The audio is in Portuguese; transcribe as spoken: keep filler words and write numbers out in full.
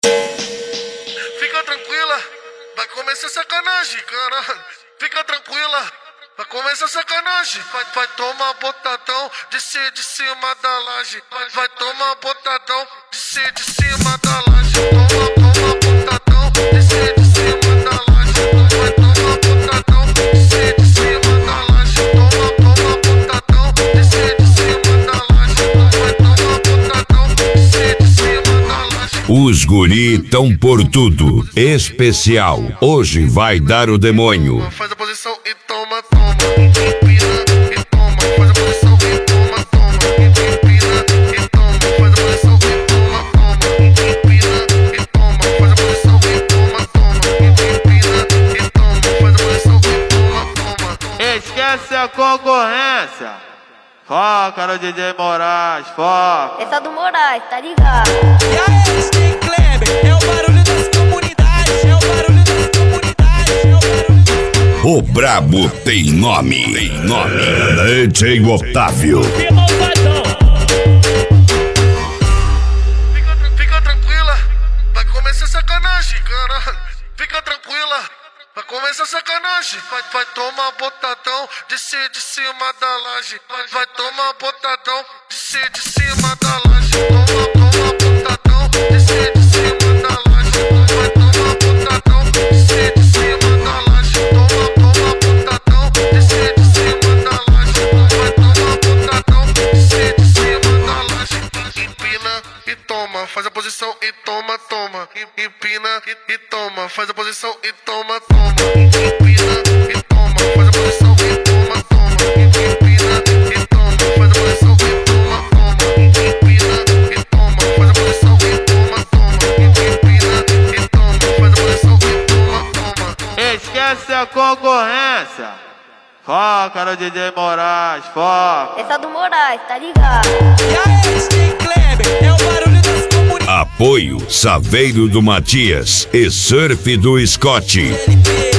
Fica tranquila, vai começar sacanagem, caralho. Fica tranquila, vai começar sacanagem. Vai, vai tomar botadão de ser de cima da laje. Vai, vai tomar botadão de ser de cima da laje. Toma, toma botadão de ser de cima da laje. Vai tomar botadão de ser de cima da laje. Toma, toma botadão de ser de cima da laje. Vai tomar botadão de ser de cima da laje. Os guri tão por tudo. Especial. Hoje vai dar o demônio. Faz a posição e toma, toma. Empina e toma. Faz a posição e toma, toma. Empina e toma. Faz a posição e toma, toma. Empina e toma. Faz a posição e toma, toma. Empina e toma. Faz a posição e toma, toma. Esquece a concorrência. Foca no D J Moraes, foca. Essa do Moraes, tá ligado? E aí, S T Kleber, é o barulho das comunidades, é o barulho das comunidades, é o barulho das... O brabo tem nome. Tem nome. D J Otávio. Fica, fica tranquila, vai começar sacanagem, caralho. Fica tranquila, vai começar sacanagem. Vai, vai tomar botadão de ser de cima da laje. Vai, vai tomar botadão de ser de cima da laje. Toma, toma botadão de ser de cima da laje. Vai tomar botadão de ser de cima da laje. Toma, toma botadão de ser de cima da laje. Vai tomar botadão de ser de cima da laje. Empina e toma, faz a posição e toma, toma. Empina e, e toma, faz a posição e toma, toma. Empina e toma, faz a posição e toma, toma. Empina e toma, faz a posição e toma, toma. Empina e toma, faz a posição e toma, toma. Empina e toma, faz a posição e toma, toma. Esquece a concorrência. Foca no D J Moraes, foca. Essa do Moraes, tá ligado? E aí, S T Kleber, é o barulho das comunidades. Apoio Saveiro do Matias e Surf do Scott. L P